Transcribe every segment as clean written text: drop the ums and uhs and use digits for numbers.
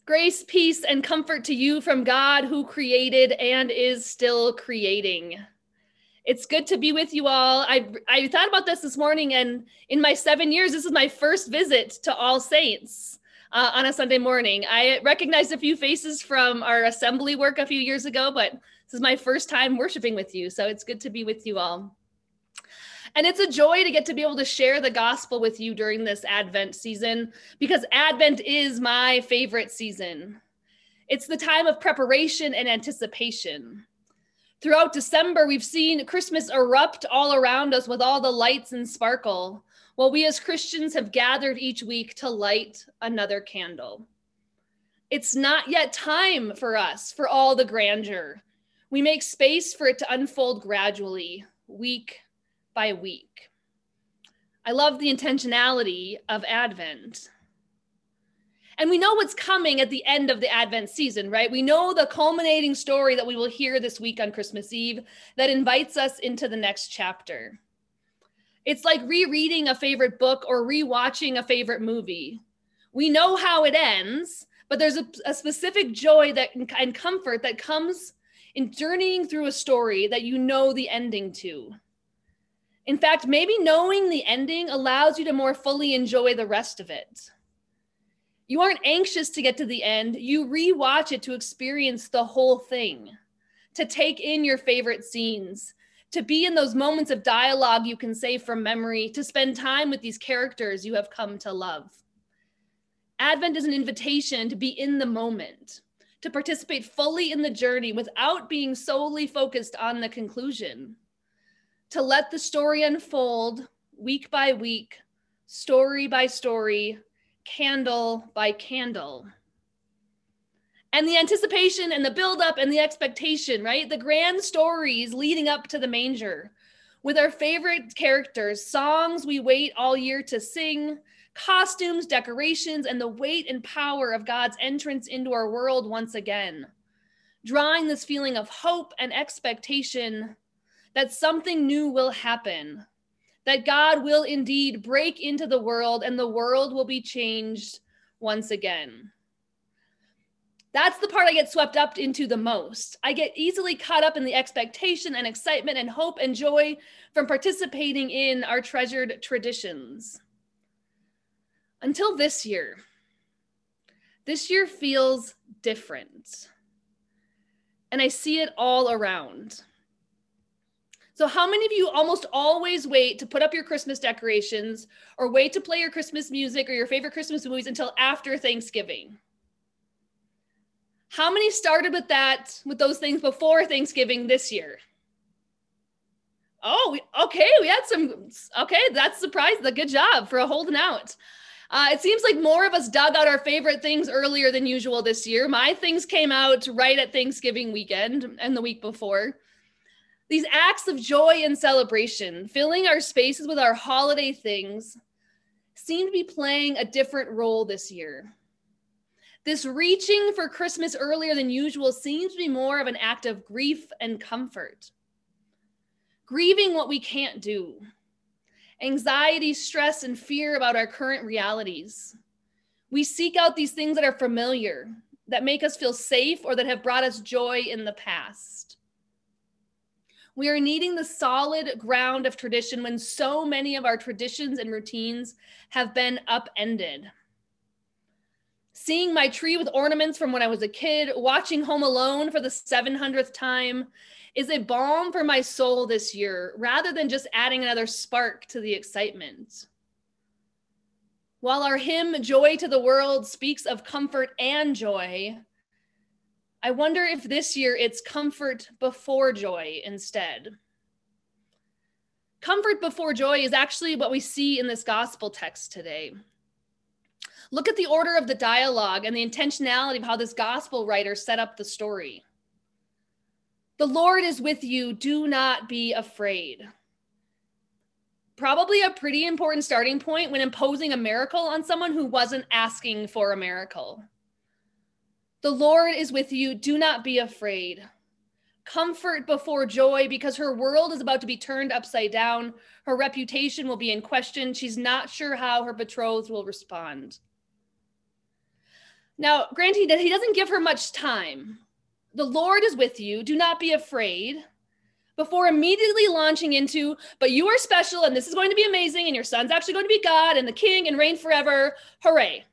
Grace, peace, and comfort to you from God who created and is still creating. It's good to be with you all. I thought about this morning, and in my 7 years, this is my first visit to All Saints on a Sunday morning. I recognized a few faces from our assembly work a few years ago, but this is my first time worshiping with you, so it's good to be with you all. And it's a joy to get to be able to share the gospel with you during this Advent season, because Advent is my favorite season. It's the time of preparation and anticipation. Throughout December, we've seen Christmas erupt all around us with all the lights and sparkle, while we as Christians have gathered each week to light another candle. It's not yet time for us for all the grandeur. We make space for it to unfold gradually, week by week. I love the intentionality of Advent. And we know what's coming at the end of the Advent season, right? We know the culminating story that we will hear this week on Christmas Eve that invites us into the next chapter. It's like rereading a favorite book or rewatching a favorite movie. We know how it ends, but there's a specific joy and comfort that comes in journeying through a story that you know the ending to. In fact, maybe knowing the ending allows you to more fully enjoy the rest of it. You aren't anxious to get to the end. You rewatch it to experience the whole thing, to take in your favorite scenes, to be in those moments of dialogue you can say from memory, to spend time with these characters you have come to love. Advent is an invitation to be in the moment, to participate fully in the journey without being solely focused on the conclusion. To let the story unfold week by week, story by story, candle by candle. And the anticipation and the buildup and the expectation, right? The grand stories leading up to the manger with our favorite characters, songs we wait all year to sing, costumes, decorations, and the weight and power of God's entrance into our world once again, drawing this feeling of hope and expectation that something new will happen, that God will indeed break into the world and the world will be changed once again. That's the part I get swept up into the most. I get easily caught up in the expectation and excitement and hope and joy from participating in our treasured traditions. Until this year. This year feels different. And I see it all around. So how many of you almost always wait to put up your Christmas decorations or wait to play your Christmas music or your favorite Christmas movies until after Thanksgiving? How many started with those things before Thanksgiving this year? Oh, okay, we had some, okay, that's surprising. Good job for holding out. It seems like more of us dug out our favorite things earlier than usual this year. My things came out right at Thanksgiving weekend and the week before. These acts of joy and celebration, filling our spaces with our holiday things, seem to be playing a different role this year. This reaching for Christmas earlier than usual seems to be more of an act of grief and comfort. Grieving what we can't do. Anxiety, stress, and fear about our current realities. We seek out these things that are familiar, that make us feel safe, or that have brought us joy in the past. We are needing the solid ground of tradition when so many of our traditions and routines have been upended. Seeing my tree with ornaments from when I was a kid, watching Home Alone for the 700th time is a balm for my soul this year, rather than just adding another spark to the excitement. While our hymn, Joy to the World, speaks of comfort and joy, I wonder if this year it's comfort before joy instead. Comfort before joy is actually what we see in this gospel text today. Look at the order of the dialogue and the intentionality of how this gospel writer set up the story. The Lord is with you, do not be afraid. Probably a pretty important starting point when imposing a miracle on someone who wasn't asking for a miracle. The Lord is with you, do not be afraid. Comfort before joy, because her world is about to be turned upside down. Her reputation will be in question. She's not sure how her betrothed will respond. Now, granted, he doesn't give her much time. The Lord is with you. Do not be afraid. Before immediately launching into, but you are special and this is going to be amazing and your son's actually going to be God and the king and reign forever. Hooray.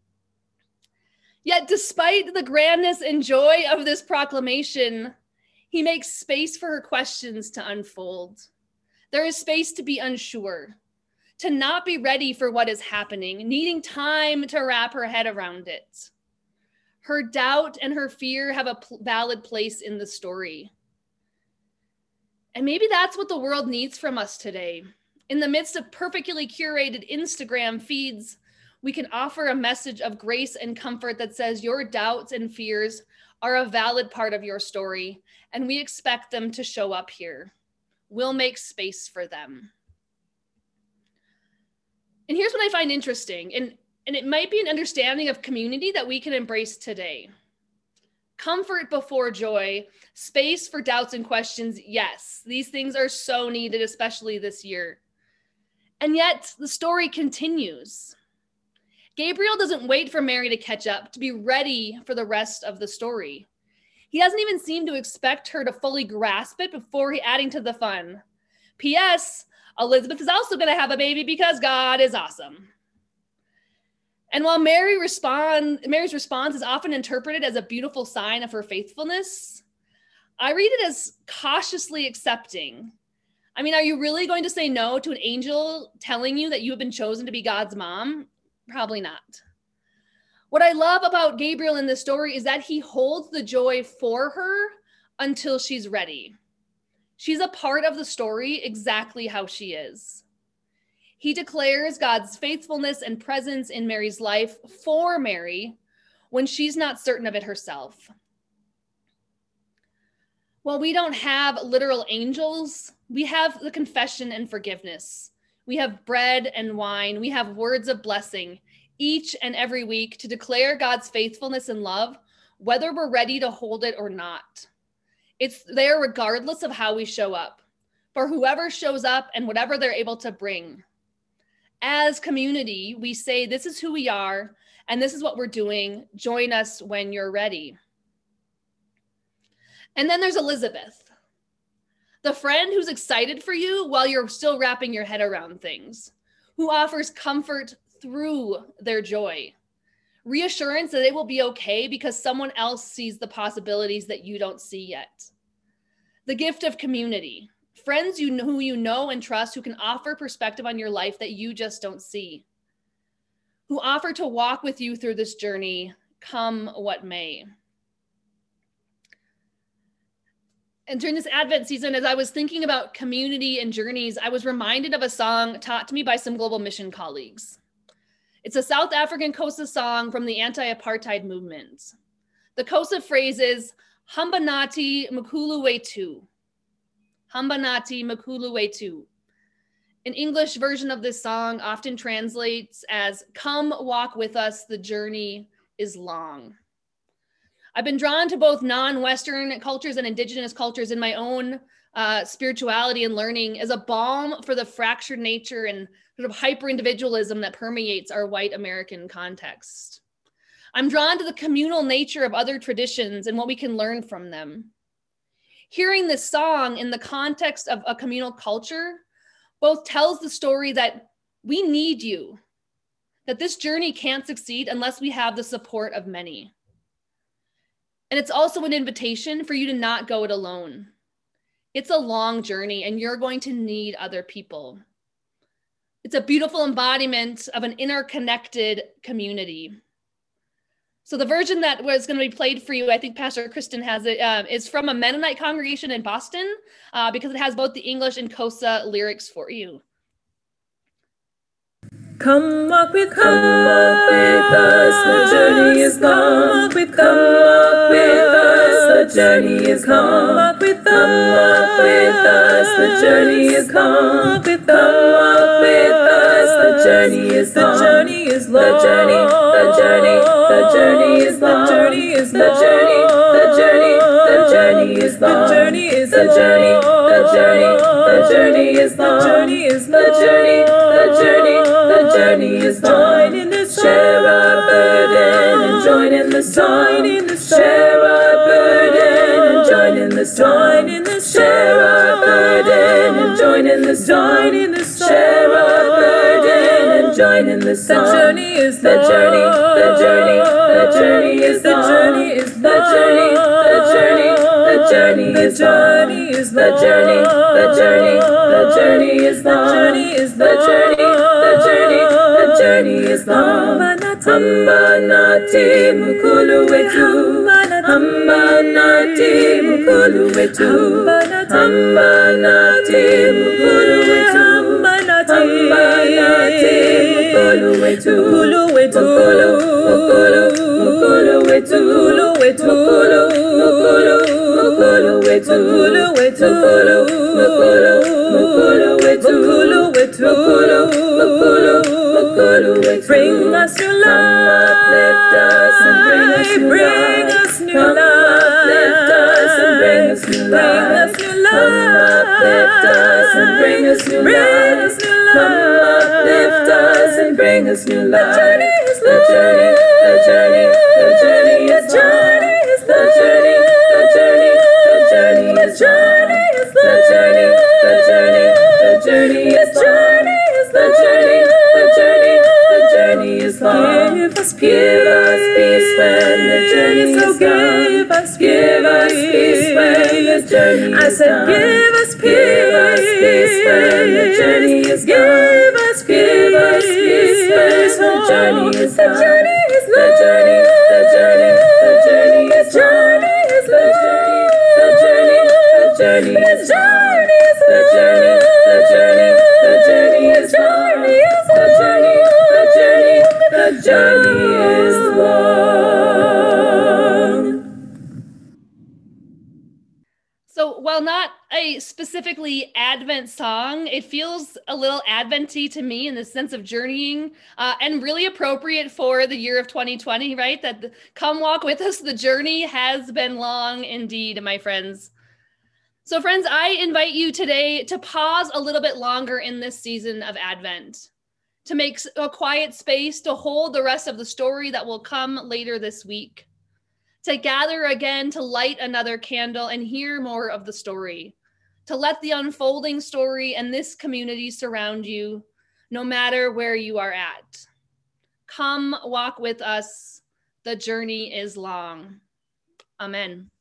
Yet despite the grandness and joy of this proclamation, he makes space for her questions to unfold. There is space to be unsure, to not be ready for what is happening, needing time to wrap her head around it. Her doubt and her fear have a valid place in the story. And maybe that's what the world needs from us today. In the midst of perfectly curated Instagram feeds, we can offer a message of grace and comfort that says your doubts and fears are a valid part of your story, and we expect them to show up here. We'll make space for them. And here's what I find interesting, and it might be an understanding of community that we can embrace today. Comfort before joy, space for doubts and questions. Yes, these things are so needed, especially this year. And yet the story continues. Gabriel doesn't wait for Mary to catch up, to be ready for the rest of the story. He doesn't even seem to expect her to fully grasp it before adding to the fun. P.S. Elizabeth is also going to have a baby because God is awesome. And while Mary's response is often interpreted as a beautiful sign of her faithfulness, I read it as cautiously accepting. I mean, are you really going to say no to an angel telling you that you have been chosen to be God's mom? Probably not. What I love about Gabriel in this story is that he holds the joy for her until she's ready. She's a part of the story exactly how she is. He declares God's faithfulness and presence in Mary's life for Mary when she's not certain of it herself. While we don't have literal angels, we have the confession and forgiveness. We have bread and wine. We have words of blessing each and every week to declare God's faithfulness and love, whether we're ready to hold it or not. It's there regardless of how we show up, for whoever shows up and whatever they're able to bring. As community, we say, this is who we are, and this is what we're doing. Join us when you're ready. And then there's Elizabeth, the friend who's excited for you while you're still wrapping your head around things, who offers comfort through their joy, reassurance that it will be okay because someone else sees the possibilities that you don't see yet. The gift of community. Friends who you know and trust, who can offer perspective on your life that you just don't see, who offer to walk with you through this journey, come what may. And during this Advent season, as I was thinking about community and journeys, I was reminded of a song taught to me by some global mission colleagues. It's a South African Xhosa song from the anti-apartheid movement. The Xhosa phrase is, Hamba nathi mkhulu wethu. Hamba nathi mkhulu wethu. An English version of this song often translates as, come walk with us, the journey is long. I've been drawn to both non-Western cultures and indigenous cultures in my own spirituality and learning as a balm for the fractured nature and sort of hyper-individualism that permeates our white American context. I'm drawn to the communal nature of other traditions and what we can learn from them. Hearing this song in the context of a communal culture both tells the story that we need you, that this journey can't succeed unless we have the support of many. And it's also an invitation for you to not go it alone. It's a long journey and you're going to need other people. It's a beautiful embodiment of an interconnected community. So the version that was going to be played for you, I think Pastor Kristen has it, is from a Mennonite congregation in Boston because it has both the English and Xhosa lyrics for you. Come walk with us, the journey is long. Come walk with us, the journey is long. Come walk with us, the journey is long. Come walk with us, the journey is long. The journey is long. The journey is long. The journey is long. The journey is long. The journey is long. The journey is long. The journey is long. The journey is long. Share our burden and join in the song, share our burden and join in the song, share our burden and join in the song, share our burden and join in the song. The journey is the journey, the journey, the journey is the journey is the journey, the journey, the journey is the journey is the journey, the journey, the journey is the journey is the journey, the journey, the journey is long. Hambanati mukulu wetu, hambanati mukulu wetu, hambanati mukulu wetu, hambanati mukulu wetu, mukulu wetu, mukulu, mukulu wetu, mukulu wetu, mukulu, mukulu, mukulu wetu, mukulu wetu, mukulu, mukulu, mukulu wetu, mukulu wetu, mukulu, mukulu. Bring us new life, uplift us and bring us new life, uplift us and bring us new life, uplift us and bring us new life, uplift us and bring us new life. The journey, the journey, the journey is journey, the journey, the journey, the journey is journey, the journey, the journey, the journey is journey, the journey. The journey is long. Give us peace when the journey is gone. Give us peace when the journey is gone. I said, give us peace when the journey is gone. Give us peace when the journey is gone. The journey is the journey, the journey, the journey is journey is the journey, the journey, the journey is journey is the journey, the journey, the journey is journey is the journey. The journey is long. So while not a specifically Advent song, it feels a little Adventy to me in the sense of journeying and really appropriate for the year of 2020, right? That come walk with us. The journey has been long indeed, my friends. So friends, I invite you today to pause a little bit longer in this season of Advent, to make a quiet space to hold the rest of the story that will come later this week, to gather again, to light another candle and hear more of the story, to let the unfolding story and this community surround you, no matter where you are at. Come walk with us. The journey is long. Amen.